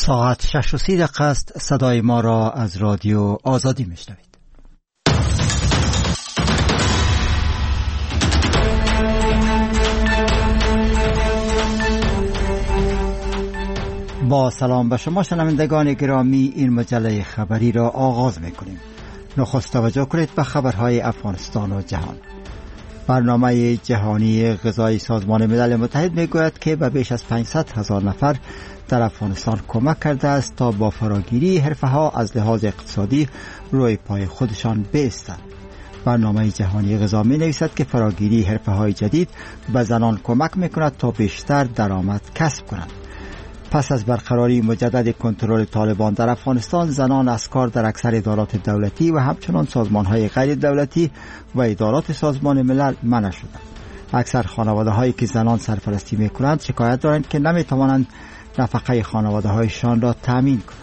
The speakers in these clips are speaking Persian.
ساعت 6:30 است. صدای ما را از رادیو آزادی میشنوید. با سلام به شما شنوندگان گرامی، این مجله خبری را آغاز میکنیم. نخست توجه کنید به خبرهای افغانستان و جهان. برنامه جهانی غذایی سازمان ملل متحد میگوید که به بیش از 500,000 نفر در افغانستان کمک کرده است تا با فراگیری حرفه‌ها از لحاظ اقتصادی روی پای خودشان بایستند. برنامه جهانی غذا می نویسد که فراگیری حرفه‌های جدید به زنان کمک میکند تا بیشتر درآمد کسب کنند. پس از برقراری مجدد کنترل طالبان در افغانستان، زنان از کار در اکثر ادارات دولتی و همچنان سازمان‌های غیر دولتی و ادارات سازمان ملل منع شدند. اکثر خانواده‌هایی که زنان سرپرستی می‌کنند شکایت دارند که نمی‌توانند نفقه خانواده‌هایشان را تامین کنند.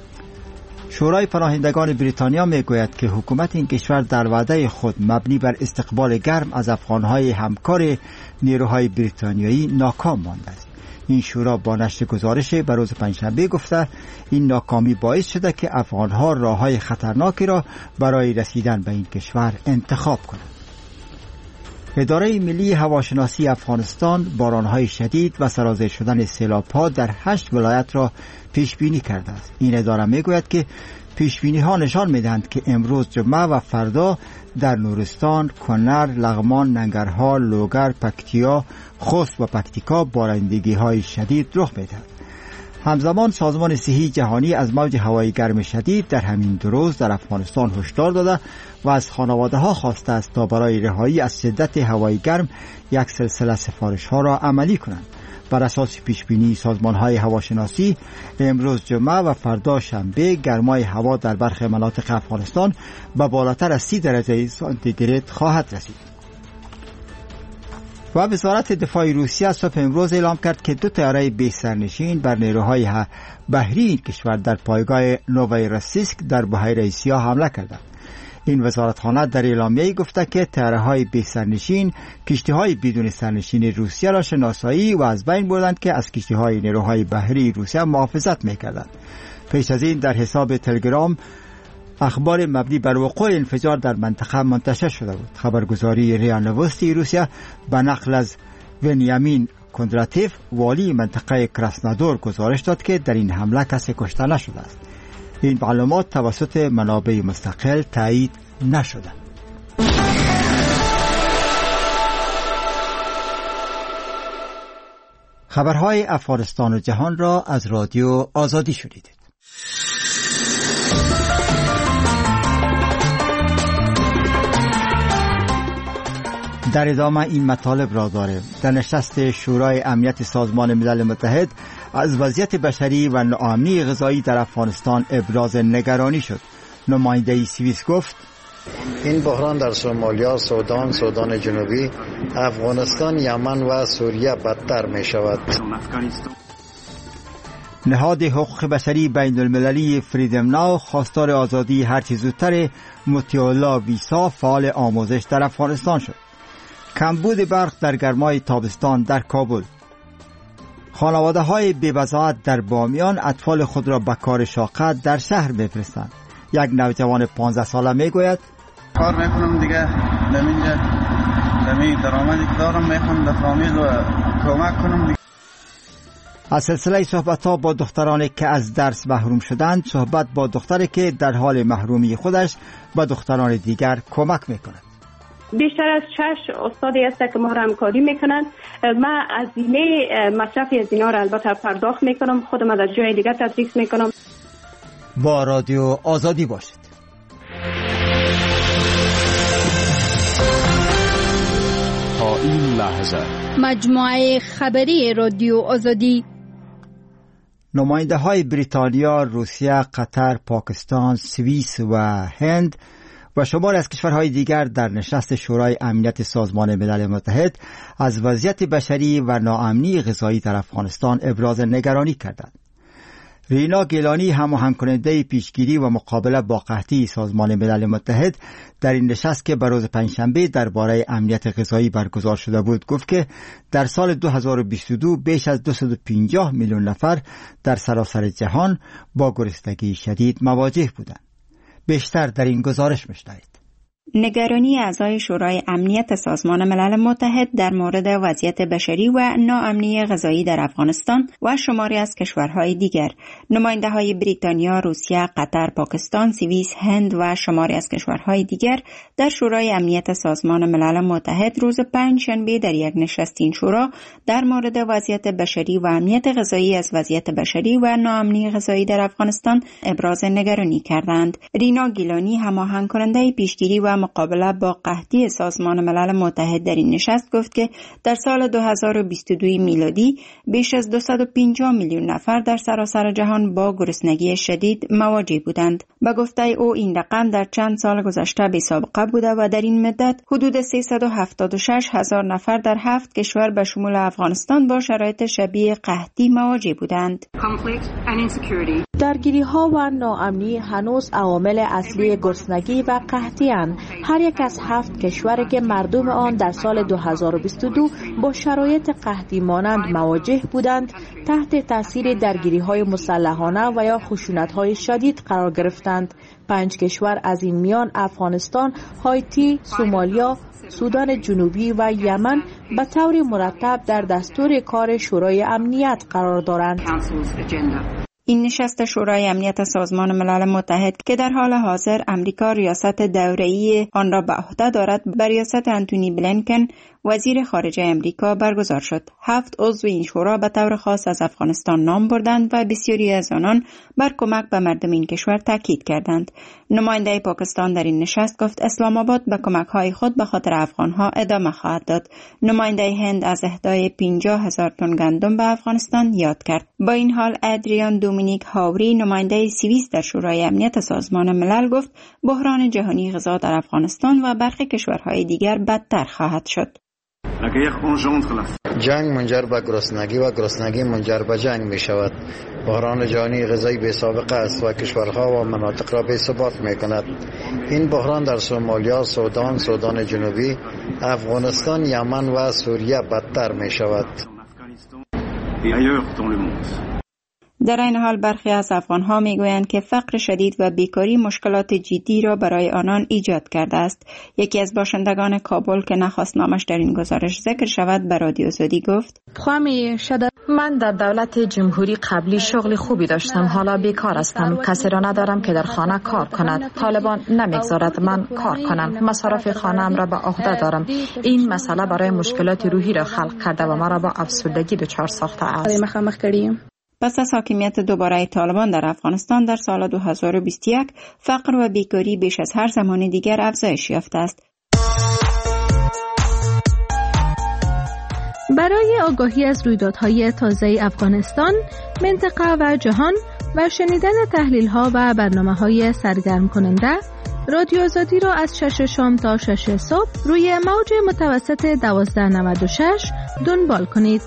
شورای پناهندگان بریتانیا میگوید که حکومت این کشور در وعده خود مبنی بر استقبال گرم از افغان‌های همکار نیروهای بریتانیایی ناکام مانده است. این شورا با نشر گزارش به روز پنجشنبه گفته این ناکامی باعث شده که افغان‌ها راه‌های خطرناکی را برای رسیدن به این کشور انتخاب کنند. اداره ملی هواشناسی افغانستان باران‌های شدید و سرازیر شدن سیلاب‌ها در 8 ولایت را پیش بینی کرده است. این اداره میگوید که پیشبینی‌ها نشان می‌دهند که امروز جمعه و فردا در نورستان، کنر، لغمان، ننگرهار، لوگر، پکتیا، خوست و پکتیکا بارندگی‌های شدید رخ می‌دهد. همزمان سازمان صحی جهانی از موج هوای گرم شدید در همین 2 روز در افغانستان هشدار داده و از خانواده‌ها خواسته است تا برای رهایی از شدت هوای گرم یک سلسله سفارش‌ها را عملی کنند. بر اساس پیشبینی سازمان‌های هواشناسی امروز جمعه و فردا شنبه گرمای هوا در برخی مناطق افغانستان به بالاتر از 30 درجه سانتیگراد خواهد رسید. و وزارت دفاع روسیه صبح امروز اعلام کرد که 2 طیاره بی سرنشین بر نیروهای بحری کشور در پایگاه نوویروسیسک در بحیره سیاه حمله کردند. این وزارتخانه در اعلامیه‌ای گفته که طیاره‌های بی سرنشین کشتی‌های بدون سرنشین روسیه را شناسایی و از بین بردند که از کشتی‌های نیروهای بحری روسیه محافظت می‌کردند. پیش از این در حساب تلگرام اخبار مبنی بر وقوع انفجار در منطقه منتشر شده بود. خبرگزاری ریا نوستی روسیه به نقل از ونیامین کندراتیف والی منطقه کراسنودار گزارش داد که در این حمله کسی کشته نشده است. این معلومات توسط منابع مستقل تایید نشده. خبرهای افغانستان و جهان را از رادیو آزادی شنیدید. در ادامه این مطالب را داریم. در نشست شورای امنیت سازمان ملل متحد از وضعیت بشری و ناامنی غذایی در افغانستان ابراز نگرانی شد. نماینده سوئیس گفت این بحران در سومالیا، سودان، سودان جنوبی، افغانستان، یمن و سوریه بدتر می شود. نهاد حقوق بشری بین المللی فریدم ناو خواستار آزادی هرچه زودتر مطیع ویسا فعال آموزش در افغانستان شد. کمبود برق در گرمای تابستان در کابل. خانواده های بی‌وضاحت در بامیان اطفال خود را به کار شاقه در شهر بفرستند. یک نوجوان 15 ساله میگوید کار میکنم دیگه، نمی درآمدی که دارم میخوام به فامیل و کمک کنم دیگه. از سلسله صحبت‌ها با دخترانی که از درس محروم شدند، صحبت با دختری که در حال محرومی خودش به دختران دیگر کمک میکند. بیشتر از 6 استادی است که ما را همکاری میکنند. من هزینه مصرفی از اینا را البته پرداخت میکنم، خودم از جای دیگر تدریس میکنم. با رادیو آزادی باشید. تا این لحظه مجموعه خبری رادیو آزادی. نماینده های بریتانیا، روسیه، قطر، پاکستان، سوئیس و هند و شماری از کشورهای دیگر در نشست شورای امنیت سازمان ملل متحد از وضعیت بشری و ناامنی غذایی در افغانستان ابراز نگرانی کردند. رینا گیلانی هماهنگ کننده پیشگیری و مقابله با قحطی سازمان ملل متحد در این نشست که به روز پنجشنبه درباره امنیت غذایی برگزار شده بود گفت که در سال 2022 بیش از 250 میلیون نفر در سراسر جهان با گرسنگی شدید مواجه بودند. بیشتر در این گزارش می‌شنوید. نگرانی اعضای شورای امنیت سازمان ملل متحد در مورد وضعیت بشری و ناامنی غذایی در افغانستان و شماری از کشورهای دیگر. نماینده‌های بریتانیا، روسیه، قطر، پاکستان، سوئیس، هند و شماری از کشورهای دیگر در شورای امنیت سازمان ملل متحد روز پنجشنبه در یک نشست این شورا در مورد وضعیت بشری و امنیت غذایی از وضعیت بشری و ناامنی غذایی در افغانستان ابراز نگرانی کردند. رینا گیلانی هماهنگ کننده پیشگیری و مقابله با قحطی سازمان ملل متحد در این نشست گفت که در سال 2022 میلادی بیش از 250 میلیون نفر در سراسر جهان با گرسنگی شدید مواجه بودند. به گفته او این رقم در چند سال گذشته بی سابقه بوده و در این مدت حدود 376 هزار نفر در 7 کشور به شمول افغانستان با شرایط شبیه قحطی مواجه بودند. درگیری‌ها و ناامنی هنوز عوامل اصلی گرسنگی و قحطی اند. هر یک از 7 کشوری که مردم آن در سال 2022 با شرایط قحطی مانند مواجه بودند تحت تاثیر درگیری‌های مسلحانه و یا خشونت‌های شدید قرار گرفتند. 5 کشور از این میان افغانستان، هایتی، سومالیا، سودان جنوبی و یمن به طور مرتب در دستور کار شورای امنیت قرار دارند. این نشست شورای امنیت سازمان ملل متحد که در حال حاضر امریکا ریاست دوره‌ای آن را به عهده دارد به ریاست انتونی بلینکن وزیر خارجه امریکا برگزار شد. 7 عضو این شورا به طور خاص از افغانستان نام بردند و بسیاری از آنان بر کمک به مردم این کشور تاکید کردند. نماینده پاکستان در این نشست گفت اسلام آباد به کمک‌های خود به خاطر افغان‌ها ادامه خواهد داد. نماینده هند از اهدای 50,000 تن گندم به افغانستان یاد کرد. با این حال ادریان دومینیک هاوری نماینده سوئیس در شورای امنیت سازمان ملل گفت بحران جهانی غذا در افغانستان و برخی کشورهای دیگر بدتر خواهد شد. جنگ منجر به گرسنگی و گرسنگی منجر به جنگ می شود. بحران جهانی غذایی بی سابقه است و کشورها و مناطق را بی ثبات می کند. این بحران در سومالیا، سودان، سودان جنوبی، افغانستان، یمن و سوریه بدتر می شود. در این حال برخی از افغان‌ها می‌گویند که فقر شدید و بیکاری مشکلات جدی را برای آنان ایجاد کرده است. یکی از باشندگان کابل که نخواست نامش در این گزارش ذکر شود به رادیو آزادی گفت: من در دولت جمهوری قبلی شغل خوبی داشتم، حالا بیکار هستم. کسی را ندارم که در خانه کار کند. طالبان نمیگذارد من کار کنم. مصارف خانه‌ام را به عهده دارم. این مسئله برای مشکلات روحی را خلق کرده و مرا با افسردگی دچار ساخته است. پس از حاکمیت دوباره طالبان در افغانستان در سال 2021 فقر و بیکاری بیش از هر زمان دیگر افزایش یافته است. برای آگاهی از رویدادهای تازه افغانستان، منطقه و جهان و شنیدن تحلیل‌ها و برنامه‌های سرگرم کننده، رادیو آزادی را از 6 شام تا 6 صبح روی موج متوسط 1296 دنبال کنید.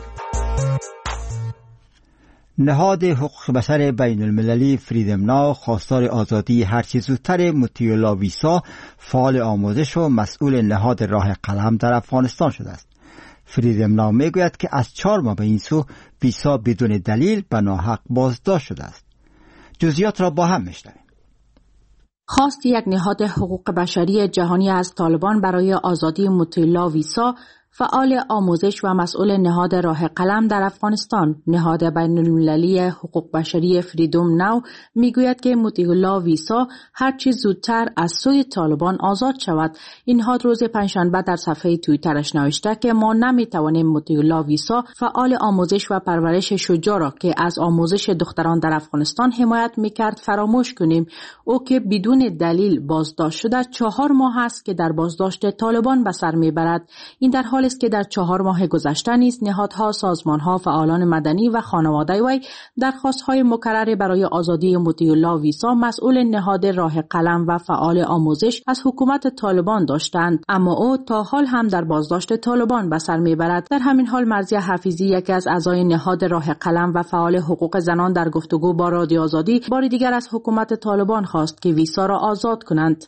نهاد حقوق بشر بین المللی فریدم ناو خواستار آزادی هرچی زودتر مطیع ویسا، فعال آموزش و مسئول نهاد راه قلم در افغانستان شده است. فریدم ناو میگوید که از 4 ماه به این سو ویسا بدون دلیل به ناحق بازداشت شده است. جزئیات را با هم میشنویم. خواست یک نهاد حقوق بشری جهانی از طالبان برای آزادی مطیع ویسا، فعال آموزش و مسئول نهاد راه قلم در افغانستان، نهاد بین المللی حقوق بشری فریدم ناو میگوید که مطیع ویسا هرچی زودتر از سوی طالبان آزاد شود. این نهاد روز پنجشنبه در صفحه توییترش نوشته که ما نمیتوانیم مطیع ویسا، فعال آموزش و پرورش شجاع را که از آموزش دختران در افغانستان حمایت میکرد فراموش کنیم. او که بدون دلیل بازداشت شده 4 ماه است که در بازداشت طالبان به سر میبرد. این در حال حالی است که در 4 ماه گذشته نیز نهادها، سازمانها، فعالان مدنی و خانواده وی درخواست‌های مکرر برای آزادی مطیع الله ویسا مسئول نهاد راه قلم و فعال آموزش از حکومت طالبان داشتند، اما او تا حال هم در بازداشت طالبان به سر میبرد. در همین حال مرضیه حفیظی، یکی از اعضای نهاد راه قلم و فعال حقوق زنان، در گفتگو با رادیو آزادی بار دیگر از حکومت طالبان خواست که ویسا را آزاد کنند.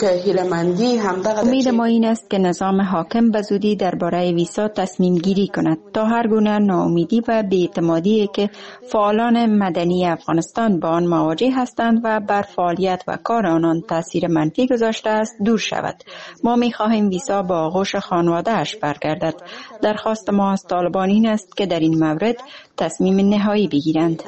امید ما این است که نظام حاکم به زودی درباره ویسا تصمیم گیری کند تا هر گونه ناامیدی و بی‌اعتمادی که فعالان مدنی افغانستان با آن مواجه هستند و بر فعالیت و کار آنان تاثیر منفی گذاشته است دور شود. ما می‌خواهیم ویسا با آغوش خانواده‌اش برگردد. درخواست ما از طالبان این است که در این مورد تصمیم نهایی بگیرند.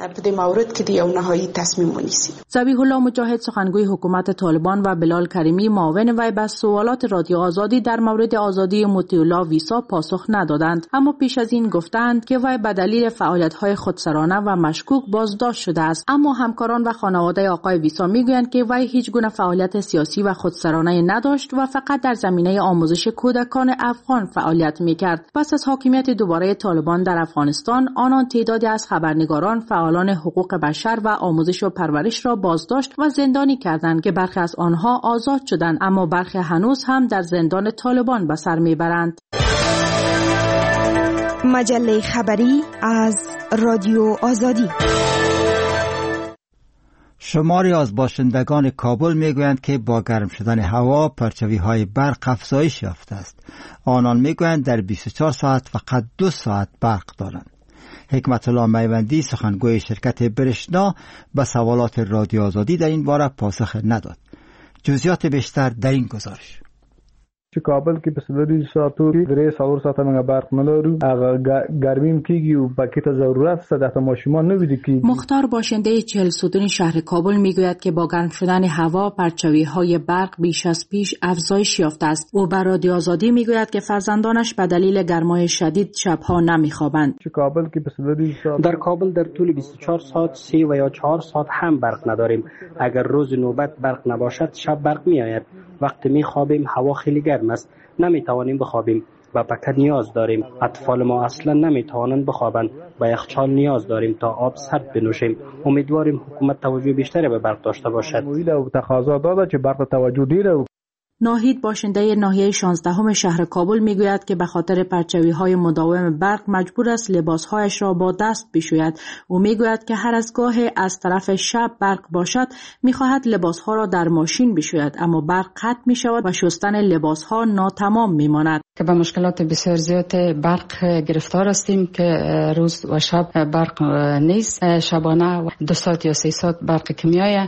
ذبیح الله مجاهد، سخنگوی حکومت طالبان، و بلال کریمی، معاون وی، به سوالات رادیو آزادی در مورد آزادی مطیع الله ویسا پاسخ ندادند، اما پیش از این گفتند که وی به دلیل فعالیت‌های خودسرانه و مشکوک بازداشت شده است. اما همکاران و خانواده آقای ویسا میگویند که وی هیچ گونه فعالیت سیاسی و خودسرانه نداشت و فقط در زمینه آموزش کودکان افغان فعالیت میکرد. پس از حاکمیت دوباره طالبان در افغانستان، آنان تعدادی از خبرنگاران، فعالان حقوق بشر و آموزش و پرورش را بازداشت و زندانی کردند که برخی از آنها آزاد شدند، اما برخی هنوز هم در زندان طالبان به سر میبرند. مجله خبری از رادیو آزادی. شماری از باشندگان کابل میگویند که با گرم شدن هوا پرچوی‌های برق افزایش یافته است. آنان میگویند در 24 ساعت فقط 2 ساعت برق دارند. حکمت الله میوندی، سخنگوی شرکت برشنا، به سوالات رادیو آزادی در این باره پاسخ نداد. جزئیات بیشتر در این گزارش. کابل کې په سلوري ساعتو کې 3 ساعته موږ برق نه لرو. هغه ګرمیم کېږي او پکې ته ضرورت څه د ماشومان نه ویدي کېږي. مختار، باشنده 40 ستون شهر کابل، میگوید که با گرم شدن هوا پرچوی‌های برق بیش از پیش افزایش یافته است. او بر رادیو آزادی میگوید که فرزندانش به دلیل گرمای شدید شبها نمیخوابند. کابل کې په سلوري ساعت در کابل در طول 24 ساعت 3 و یا 4 ساعت هم برق نداریم. اگر روز نوبت برق نباشد شب برق میآید. وقتی میخوابیم هوا خیلی گرم است، نمیتوانیم بخوابیم و پکه نیاز داریم. اطفال ما اصلا نمیتوانند بخوابند و یخچال نیاز داریم تا آب سرد بنوشیم. امیدواریم حکومت توجه بیشتری به برق داشته باشد. تقاضا داده که برق توجه دیره. ناهید، باشنده ناحیه 16 شهر کابل، میگوید که به خاطر پرچوی‌های مداوم برق مجبور است لباسهایش را با دست بشوید. او میگوید که هر از گاهی از طرف شب برق باشد میخواهد لباسها را در ماشین بشوید، اما برق قطع میشود و شستن لباسها ناتمام میماند. که به مشکلات بسیار زیاد برق گرفتار هستیم که روز و شب برق نیست. شبانه 2 ساعت یا 3 ساعت برق که میآید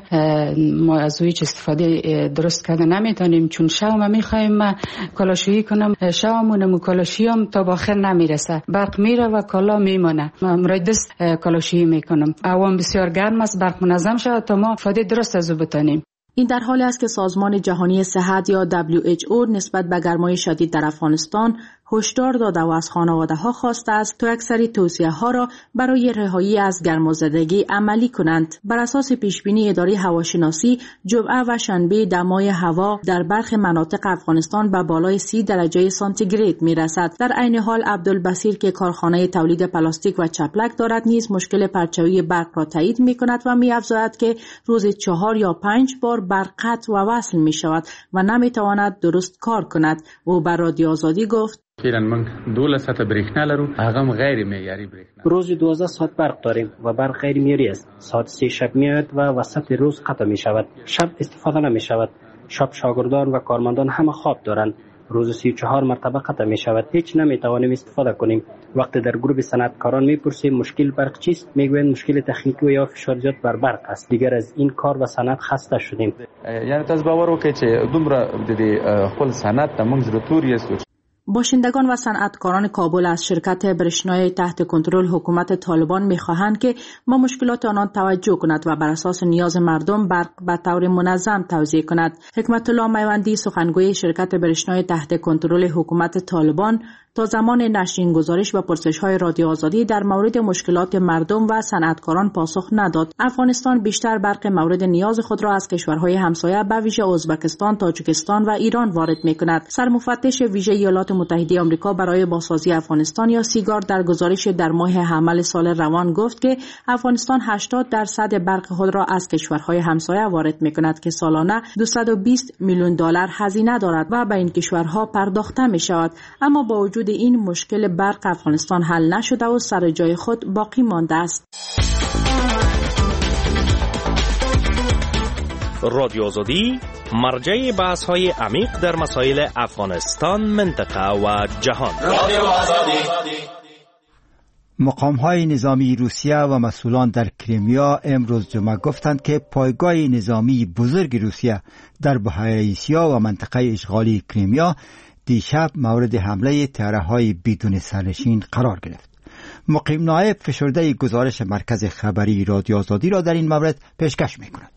ما از هیچ استفاده درست کرده نمیتونیم، چون شام میخوایم کالاشویی کنم، شامونم کالاشویم تا به آخر نمیرسه، برق میره و کالا میمونه. من دست کالاشویی میکنم. هوا بسیار گرم است، برق منظم شود تا ما استفاده درست از او بتونیم. این در حالی است که سازمان جهانی صحت یا WHO نسبت به گرمای شدید در افغانستان هشدار داده و از خانواده‌ها خواسته است تا اکثری توصیه‌ها را برای رهایی از گرمازدگی عملی کنند. بر اساس پیشبینی اداره هواشناسی، جمعه و شنبه دمای هوا در برخی مناطق افغانستان به بالای 30 درجه سانتیگراد می‌رسد. در عین حال عبدالبصیر که کارخانه تولید پلاستیک و چپلک دارد نیز مشکل پرچوی برق را تایید می‌کند و می‌افزاید که روزی 4 یا 5 بار برق قطع و وصل می‌شود و نمی‌تواند درست کار کند. او بر رادیو آزادی گفت: فعلا من 12 ساعت برېښنا لرو، هغه غیر معیاري برېښنا. روزی 12 ساعت برق داریم و برق غیر معیاری است. ساعت 3 شب میاد و وسط روز قطع می شود. شب استفاده نمی شود. شب شاگردان و کارمندان همه خواب دارند. روز 34 مرتبه قطع می شود. هیچ نمی توانیم استفاده کنیم. وقتی در گروه صنعتکاران میپرسیم مشکل برق چیست، میگویند مشکل تکنیکی یا فشار زیاد بر برق است. دیگر از این کار و صنعت خسته شدیم. یعنی تاسو باور وکړئ چې دومره د خپل صنعت ته موږ ضرورت یاست. باشندگان و صنعتکاران کابل از شرکت برشنای تحت کنترل حکومت طالبان می‌خواهند که با مشکلات آنان توجه کند و بر اساس نیاز مردم برق به طور منظم توزیع کند. حکمت الله میوندی، سخنگوی شرکت برشنای تحت کنترل حکومت طالبان، تا زمان نشر این گزارش و پرسش‌های رادیو آزادی در مورد مشکلات مردم و صنعتکاران پاسخ نداد. افغانستان بیشتر برق مورد نیاز خود را از کشورهای همسایه به ویژه ازبکستان، تاجیکستان و ایران وارد می‌کند. سرمفتش ویژه ایالات متحده آمریکا برای بازسازی افغانستان یا سیگار در گزارش در ماه حمل سال روان گفت که افغانستان 80% برق خود را از کشورهای همسایه وارد می‌کند که سالانه $220 میلیون هزینه دارد و به این کشورها پرداخته می‌شود. اما با وجود این مشکل برق افغانستان حل نشده و سر جای خود باقی مانده است. رادیو آزادی مرجع بحث‌های عمیق در مسائل افغانستان، منطقه و جهان. رادیو آزادی. مقام‌های نظامی روسیه و مسئولان در کریمیا امروز جمعه گفتند که پایگاه نظامی بزرگ روسیه در بحیره آسیا و منطقه اشغالی کریمیا دیشب مورد حمله طیاره‌های بدون سرنشین قرار گرفت. مقیم نایب فشرده گزارش مرکز خبری رادیو آزادی را در این مورد پیشکش می‌کند.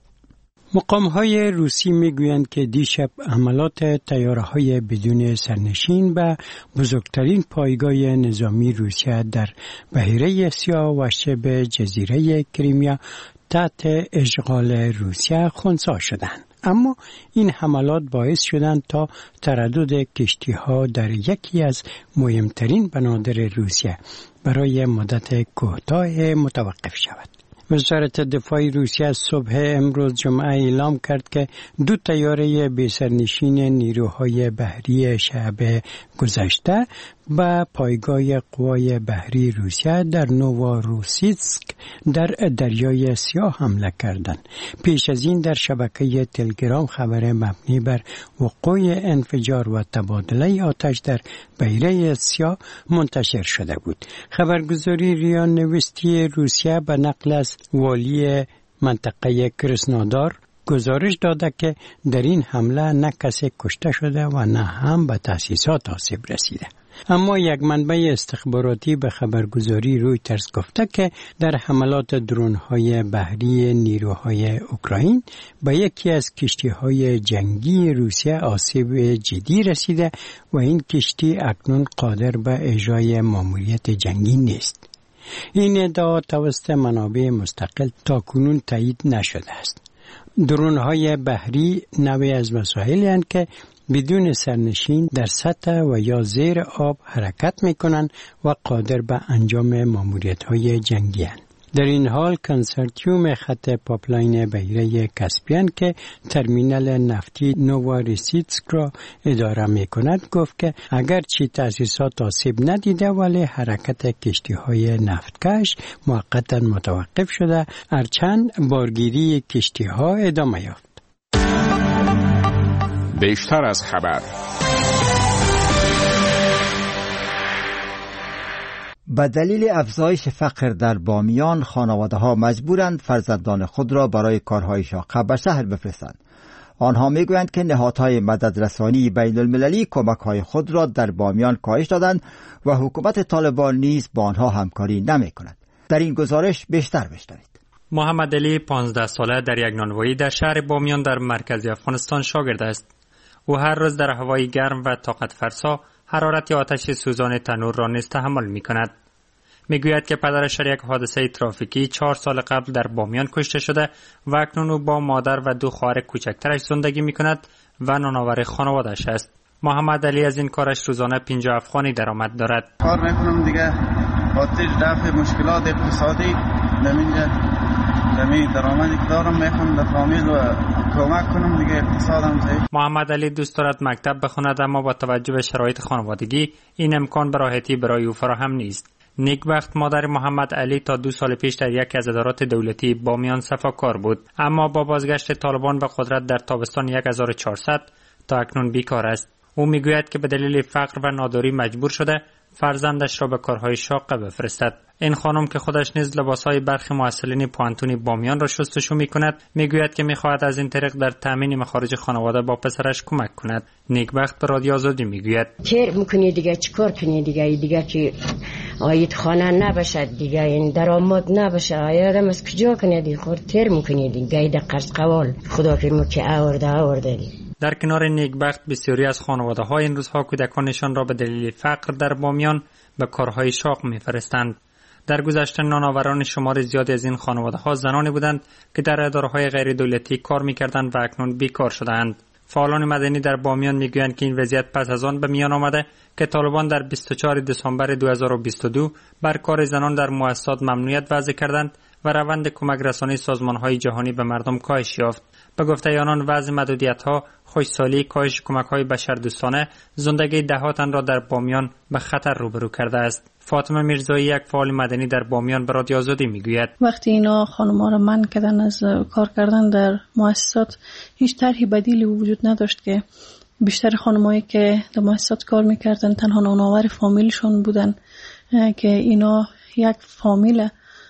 مقام‌های روسی می‌گویند که دیشب حملات طیاره‌های بدون سرنشین به بزرگترین پایگاه نظامی روسیه در بحیره آسیا و شبه جزیره کریمیا تحت اشغال روسیه خنثی شدند. اما این حملات باعث شدند تا تردد کشتی‌ها در یکی از مهمترین بنادر روسیه برای مدت کوتاه متوقف شود. وزارت دفاع روسیه صبح امروز جمعه اعلام کرد که 2 طیاره بی‌سرنشین نیروهای بحری شب گذشته به پایگاه قوای بحری روسیه در نوواروسیسک در دریای سیاه حمله کردند. پیش از این در شبکه تلگرام خبر مبنی بر وقوع انفجار و تبادله آتش در بحیره سیاه منتشر شده بود. خبرگزاری ریا نوستی روسیه به نقل از والی منطقه کرسنودار گزارش داده که در این حمله نه کسی کشته شده و نه هم به تأسیسات آسیب رسیده. اما یک منبع استخباراتی به خبرگزاری رویترز گفته که در حملات درون‌های بحری نیروهای اوکراین به یکی از کشتی‌های جنگی روسیه آسیب جدی رسیده و این کشتی اکنون قادر به اجرای ماموریت جنگی نیست. این ادعا توسط منابع مستقل تاکنون تایید نشده است. درون‌های بحری نوعی از وسایلی هستند که بدون سرنشین در سطح و یا زیر آب حرکت می‌کنند و قادر به انجام ماموریت‌های جنگی هستند. در این حال کنسرتیوم خط پاپلاین بحیره کاسپین که ترمینال نفتی نوواروسیسک را اداره می‌کند گفت که اگرچه تأسیسات آسیب ندیده ولی حرکت کشتی‌های نفتکش موقتا متوقف شده، هرچند بارگیری کشتی‌ها ادامه یافت. بیشتر از خبر. به دلیل افزایش فقر در بامیان خانواده‌ها مجبورند فرزندان خود را برای کارهای شاقه به شهر بفرستند. آنها میگویند که نهادهای مددرسانی بین المللی کمک‌های خود را در بامیان کاهش دادند و حکومت طالبان نیز با آنها همکاری نمی‌کند. در این گزارش بیشتر بشنوید. محمد علی 15 ساله در یک نانوایی در شهر بامیان در مرکز افغانستان شاگرد است. او هر روز در هوای گرم و طاقت فرسا حرارت آتش سوزان تنور را نیز تحمل می کند. می گوید که پدرش در یک حادثه ترافیکی 4 سال قبل در بامیان کشته شده و اکنون او با مادر و 2 خواهر کوچکترش زندگی می کند و نانآور خانواده‌اش است. محمد علی از این کارش روزانه 50 افغانی درآمد دارد. کار میکنم دیگه خاطر دفع مشکلات اقتصادی دمی درآمدی که دارم میخوام در فامیل و کمک کنم دیگه اقتصادم ضعیف. محمد علی دوست دارد مکتب بخواند اما با توجه به شرایط خانوادگی این امکان به راحتی برای او فراهم نیست. نیکبخت مادر محمد علی تا 2 سال پیش در یکی از ادارات دولتی بامیان صفاکار بود، اما با بازگشت طالبان به قدرت در تابستان 1400 تا اکنون بیکار است. او میگوید که به دلیل فقر و ناداری مجبور شده فرزندش را به کارهای شاقه بفرستد. این خانم که خودش نیز لباسهای برخی محصلین پوانتونی بامیان را شستشو میکند، میگوید که میخواهد از این طریق در تامین مخارج خانواده با پسرش کمک کند. نیکبخت به رادیو آزادی میگوید تیر میکنی دیگه چیکار کنی دیگه که آید خانه نباشه دیگه، این درآمد نباشه، آیادم از کجا کنی دیگه؟ خور تیر میکنی دیگه، قرض قوال خدا که مو که آورده دی. در کنار نیکبخت بسیاری از خانواده‌ها این روزها کودکانشان را به دلیل فقر در بامیان به کارهای شاق می‌فرستند. در گذشته نانآوران شمار زیادی از این خانواده‌ها زنانی بودند که در اداره‌های غیر دولتی کار می‌کردند و اکنون بیکار شده‌اند. فعالان مدنی در بامیان میگویند که این وضعیت پس از آن به میان آمده که طالبان در 24 دسامبر 2022 بر کار زنان در مؤسسات ممنوعیت وضع کردند و روند کمک رسانی سازمان‌های جهانی به مردم کاهش یافت. به گفته آنان وضع محدودیت‌ها، خشکسالی، کاهش کمک‌های بشردوستانه زندگی دهاتان را در بامیان به خطر روبرو کرده است. فاطمه میرزایی یک فعال مدنی در بامیان به رادیو آزادی میگوید وقتی اینا خانم‌ها را منع کردن از کار کردن در مؤسسات، هیچ طرحی بدیلی وجود نداشت که بیشتر خانمایی که در مؤسسات کار میکردن تنها نانآور فامیلشون بودن که اینا یک فامیل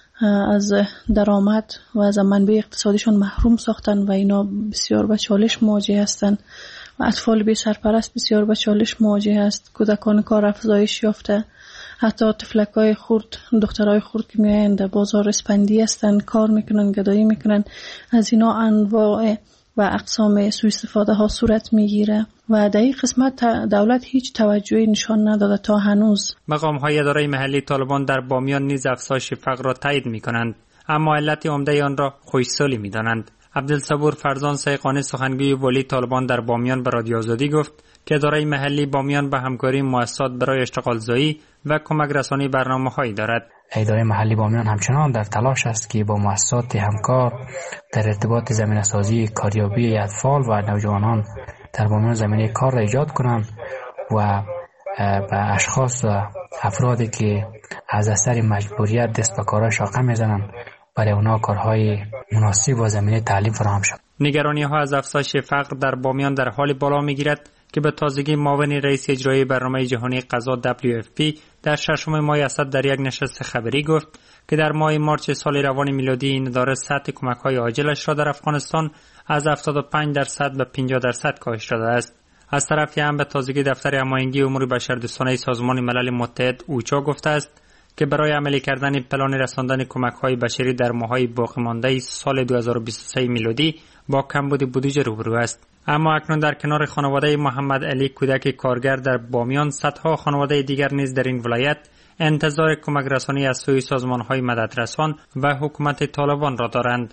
از درآمد و از منبع اقتصادیشون محروم ساختن و اینا بسیار به چالش مواجه هستن و اطفال بی سرپرست بسیار به چالش مواجه هست. کودکان کار افزایش یافته، حتی طفلکای خرد، دخترای خرد که میایند در بازار اسپندی هستن، کار میکنن، گدایی میکنن. از اینا انواع و اقسام سوء استفاده ها صورت میگیره و در این قسمت دولت هیچ توجهی نشان نداده تا هنوز. مقام های اداره محلی طالبان در بامیان نیز افزایش فقر را تایید میکنند، اما علت عمده آن را خشکسالی میدانند. عبدالصبور فرزان سیقانی سخنگوی ولی طالبان در بامیان به رادیو آزادی گفت که اداره محلی بامیان به همکاری مؤسسات برای اشتغال زایی و کمک رسانی برنامه‌هایی دارد. اداره محلی بامیان همچنان در تلاش است که با مؤسسات همکار در ارتباط زمینه‌سازی کاریابی اطفال و نوجوانان در بامیان زمینه کار را ایجاد کنند و به اشخاص و افرادی که از اثر مجبوریت دست به کارهای شاقه میزنند برای اونا کارهای مناسب و زمینه تعلیم فراهم شود. نگرانی‌ها از افزایش فقر در بامیان در حال بالا می‌گیرد که به تازگی معاون رئیس اجرایی برنامه جهانی غذا WFP در 6 ماه اسد در یک نشست خبری گفت که در ماه مارچ سال روان میلادی این اداره سطح کمک‌های عاجلش را در افغانستان از 75% به 50% کاهش داده است. از طرفی هم به تازگی دفتر هماهنگی امور بشردوستانه سازمان ملل متحد اوچا گفته است که برای عملی کردن پلان رساندن کمک‌های بشری در ماه‌های باقی مانده سال 2023 میلادی با کمبود بودجه روبرو است. اما اکنون در کنار خانواده محمد علی کودک کارگر در بامیان، صدها خانواده دیگر نیز در این ولایت انتظار کمک رسانی از سوی سازمان‌های مددرسان و حکومت طالبان را دارند.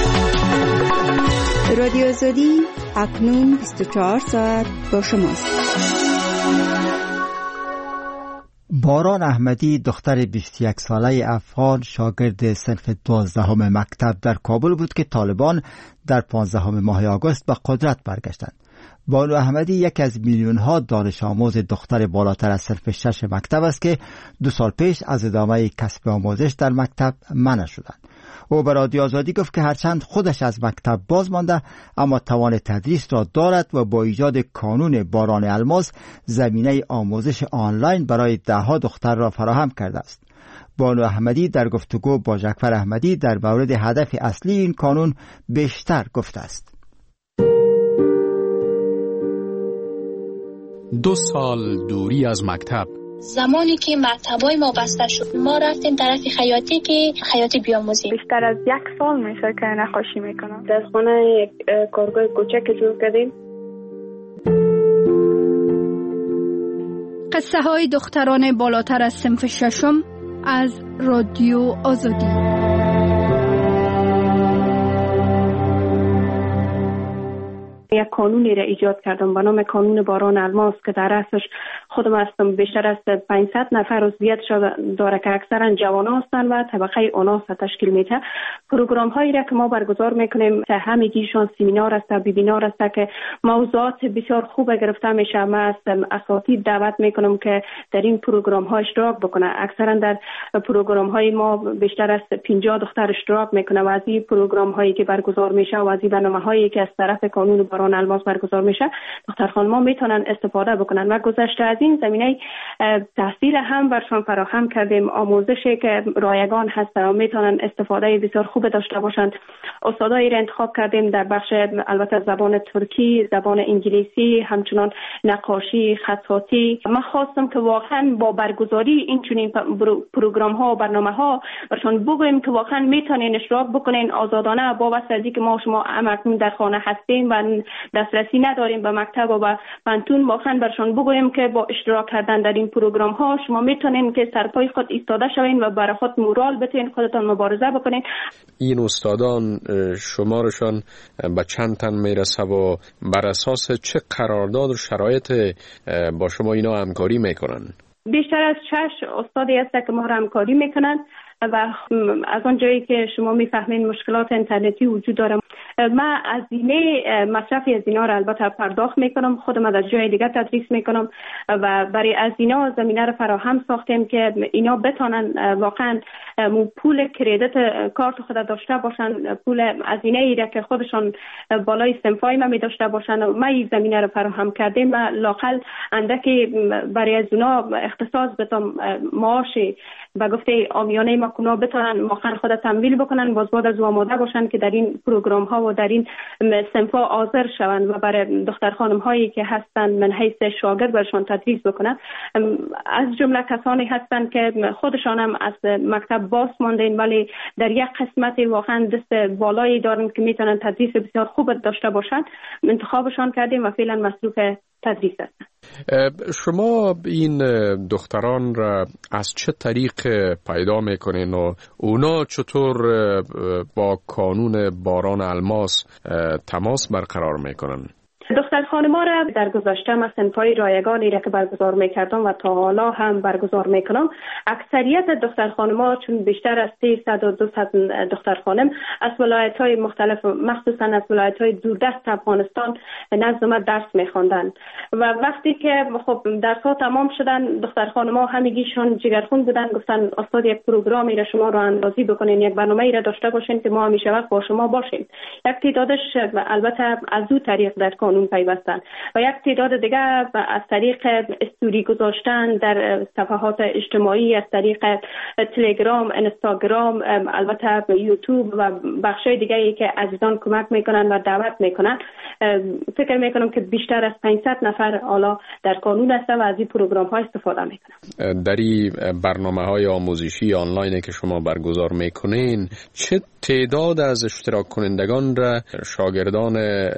رادیو آزادی اکنون 24 ساعت با شماست. باران احمدی دختر 21 ساله افغان شاگرد صنف 12 مکتب در کابل بود که طالبان در 15 ماه آگوست به قدرت برگشتند. بانو احمدی یک از میلیون‌ها دانش آموز دختر بالاتر از صنف 6 مکتب است که 2 سال پیش از ادامه کسب آموزش در مکتب منع شدند. او به رادیو آزادی گفت که هرچند خودش از مکتب باز مانده اما توان تدریس را دارد و با ایجاد کانون باران الماس زمینه آموزش آنلاین برای ده‌ها دختر را فراهم کرده است. بانو احمدی در گفتگو با جعفر احمدی در مورد هدف اصلی این کانون بیشتر گفته است. 2 سال دوری از مکتب. زمانی که مکتبای ما بسته شد ما رفتیم طرف خیاطی که خیاطی بیاموزیم. بیشتر از 1 سال میشه که نقاشی میکنم. در خانه یک کارگاه کوچک جور کردیم. قصه های دختران بالاتر از صنف 6 از رادیو آزادی. یک قانونی را ایجاد کردم به نام قانون باران الماس که در اصلش خودم هستم بیشتر از 500 نفر عضویت داره که اکثرا جوانان هستند و طبقه اوناس تشکیل میده. پروگرام هایی را که ما برگزار میکنیم همگیشان سمینار است، وبینار است که موضوعات بسیار خوب گرفته میشه. ما از اساتید دعوت میکنم که در این پروگرام ها اشتراک بکنه. اکثرا در پروگرام های ما بیشتر از 50 دختر اشتراک میکنه و از این پروگرام هایی که برگزار میشه و از این برنامه هایی که از طرف قانون باران الماس برگزار میشه دختر خانم‌ها میتونن استفاده بکنن. و گذشته از این زمینه تحصیل هم برشان فراهم کردیم، آموزشی که رایگان هست و میتونن استفاده بسیار خوب داشته باشند. استادایی را انتخاب کردیم در بخش البته زبان ترکی، زبان انگلیسی، همچنان نقاشی، خطاطی. من خواستم که واقعا با برگزاری این چنین پروگرام ها و برنامه ها برشان بگوییم که واقعا میتونین اشتراک بکنین آزادانه، با واسطه از اینکه ما شما همکنون در خانه هستیم و دسترسی نداریم به مکتب و به پانتون، واقعا برشان بگوییم که با اشتراک کردن در این پروگرام ها شما میتونین که سرپای خود ایستاده شوین و برای خود مورال بتین، خودتان مبارزه بکنین. این استادان شمارشان به چند تن میرسه و بر اساس چه قرارداد و شرایط با شما اینا همکاری میکنن؟ بیشتر از 6 استادی هست که ما را همکاری میکنن و از آن جایی که شما میفهمین مشکلات اینترنتی وجود داره. من هزینه مصرفی از اینا را البته پرداخت میکنم، خودم از جای دیگه تدریس میکنم و برای از اینا زمینه را فراهم ساختیم که اینا بتونن واقعا پول کردیت کارت خود داشته باشن، پول هزینه ای را که خودشان بالای صنفای ما می داشته باشن. ما این زمینه را فراهم کردیم و لاقل اندکی برای از اونا اختصاص بدم معاشی و گفته آمیانه ما کنا بتونن واقعا خود تمویل بکنن، باز بعد از آماده باشن که در این پروگرام ها و در این صنفا حاضر شوند و برای دختر خانم هایی که هستن من حیث شاگرد برشان تدریس بکنن. از جمله کسانی هستن که خودشان هم از مکتب باز ماندین ولی در یک قسمت واقعا دست بالایی دارن که میتونن تدریس بسیار خوب داشته باشن، انتخابشان کردیم و فعلا مصروف تدریس هستن. شما این دختران را از چه طریق پیدا میکنین و اونا چطور با کانون باران الماس تماس برقرار میکنن؟ دختر خانم‌ها را در گذشته من صنف‌های رایگانی را که برگزار می‌کردم و تا حالا هم برگزار می‌کنم، اکثریت دختر خانم‌ها چون بیشتر از 300 و 200 دختر خانم از ولایت‌های مختلف مخصوصاً از ولایت‌های دوردست افغانستان نزد ما درس می‌خواندند و وقتی که خب درس‌ها تمام شدن دختر خانم‌ها همگیشون جگرخون بودن، گفتن استاد یک پروگرامی را شما را اندازی بکنین، یک برنامه‌ای را داشته باشین که ما همیشه وقت با شما باشیم. یک تعدادش البته از دو طریق در کانون پیوستن و یک تعداد دیگه از طریق استوری گذاشتن در صفحات اجتماعی، از طریق تلگرام، اینستاگرام، البته یوتیوب و بخشای دیگه ای که عزیزان کمک میکنن و دعوت میکنن. فکر میکنم که بیشتر از 500 نفر حالا در کانون هستن و از این پروگرام ها استفاده میکنن. در این برنامه‌های آموزشی آنلاین که شما برگزار میکنین چه تعداد از اشتراک کنندگان را شاگردان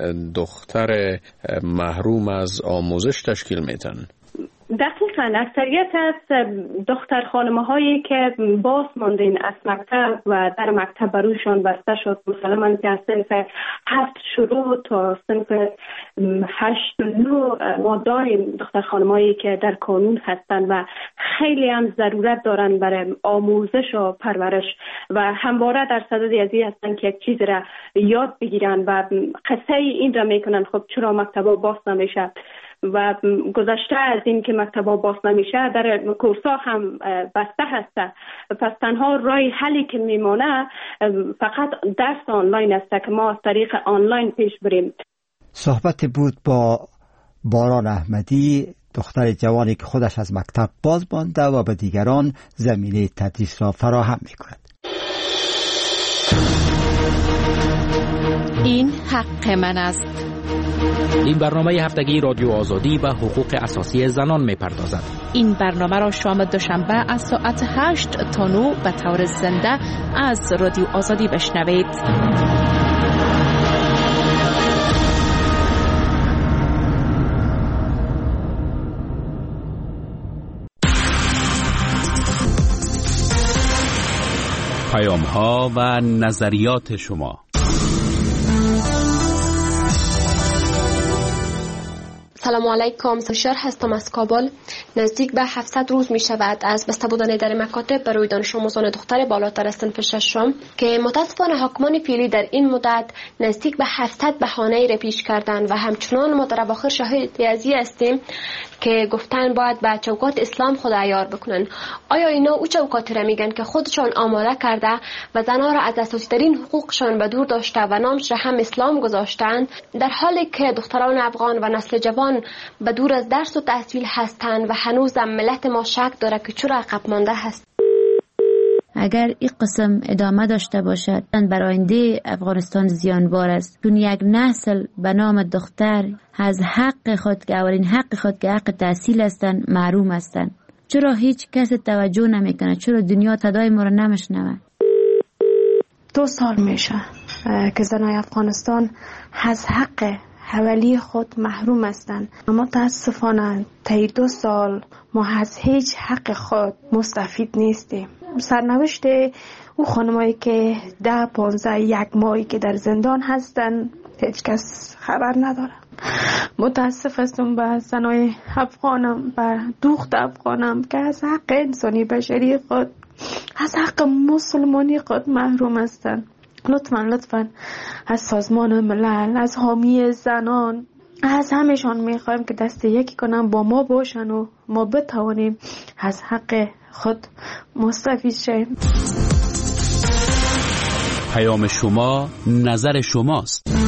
دختر محروم از آموزش تشکیل میدن؟ دقیقاً اکثریت از دختر خانمه هایی که باز ماندین از مکتب و در مکتب بروشان بسته شد، مثلا که از صنف 7 شروع تا صنف 8 و 9 ما داریم دختر خانمه هایی که در کانون هستند و خیلی هم ضرورت دارن برای آموزش و پرورش و همواره در صدد ازی هستن که یک چیز را یاد بگیرن و قصه این را میکنن خب چرا مکتبا باز نمیشه و گذشته از این که مکتبا باز نمیشه در کورسا هم بسته هسته، پس تنها راه حلی که میمونه فقط درس آنلاین است که ما از طریق آنلاین پیش بریم. صحبت بود با باران احمدی، دختر جوانی که خودش از مکتب باز مانده و به دیگران زمینه تدریس را فراهم میکند. این حق من است. این برنامه هفتگی رادیو آزادی و حقوق اساسی زنان می‌پردازد. این برنامه را شام دوشنبه از ساعت 8 تا 9 به طور زنده از رادیو آزادی بشنوید. پیام‌ها و نظریات شما. سلام علیکم، سشار هستم از کابل. نزدیک به 700 روز می شود از بسته بودن در مکاتب برای دانش آموزان دختر بالاتر از صنف ششم که متاسفانه حاکمان فعلی در این مدت نزدیک به 700 بهانه را پیش کردند و همچنان ما در اواخر شاهد از این هستیم که گفتن باید به چوکات اسلام خود عیار بکنن. آیا اینا او چوکاتی را میگن که خودشان آماده کرده و زنها را از اساسی ترین حقوقشان به دور داشته و نامش را هم اسلام گذاشتند، در حالی که دختران افغان و نسل جوان به دور از درس و تحصیل هستند و هنوز ملت ما شک داره که چرا عقب مانده هست. اگر این قسم ادامه داشته باشد برای آینده افغانستان زیانبار است، چون یک نسل به نام دختر از حق خود که اولین حق خود که حق تحصیل هستند محروم هستند. چرا هیچ کس توجه نمیکنه؟ چرا دنیا صدای ما را نمیشنوه؟ 2 سال میشه که زنای افغانستان از حق حوالی خود محروم هستند. اما متاسفانه طی 2 سال ما از هیچ حق خود مستفید نیستیم. سرنوشت او خانمایی که 10 15 1 ماهی که در زندان هستن هیچ کس خبر نداره. متاسف هستم به زنای افغانم، به دختر افغانم که از حق انسانی بشری خود، از حق مسلمانی خود محروم هستند. لطفاً از سازمان ملل، از حامی زنان، از همشان میخوایم که دست یکی کنن با ما باشن و ما بتوانیم از حق خود مستفید شیم. پیام شما، نظر شماست.